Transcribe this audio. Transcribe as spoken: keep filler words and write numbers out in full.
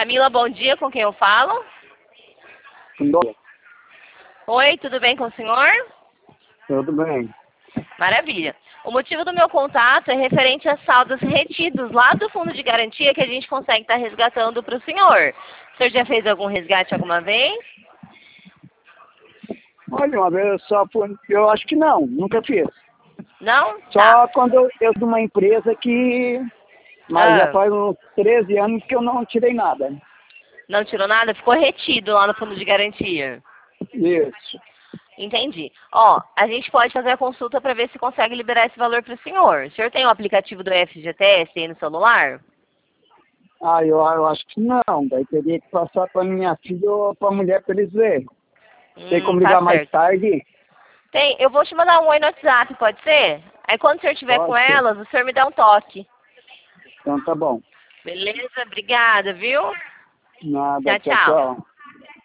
Camila, bom dia, com quem eu falo? Bom, Oi, tudo bem com o senhor? tudo bem. Maravilha. O motivo do meu contato é referente a saldos retidos lá do fundo de garantia que a gente consegue estar resgatando para o senhor. O senhor já fez algum resgate alguma vez? Olha, uma vez eu só fui, eu acho que não, nunca fiz. Não? Só Tá. quando eu, eu de uma empresa que, mas já Ah, faz uns treze anos que eu não tirei nada. não tirou nada? Ficou retido lá no fundo de garantia. Isso. Entendi. Ó, a gente pode fazer a consulta para ver se consegue liberar esse valor para o senhor. O senhor tem o aplicativo do F G T S aí no celular? Ah, eu, eu acho que não, daí teria que passar para minha filha ou para a mulher para eles verem. Tem Hum, como tá ligar mais certo. tarde? Tem, eu vou te mandar um oi no WhatsApp, pode ser? Aí quando o senhor estiver com Pode ser. elas, o senhor me dá um toque. Então tá bom. Beleza? Obrigada, viu? Nada, Tchau, tchau, tchau. tchau.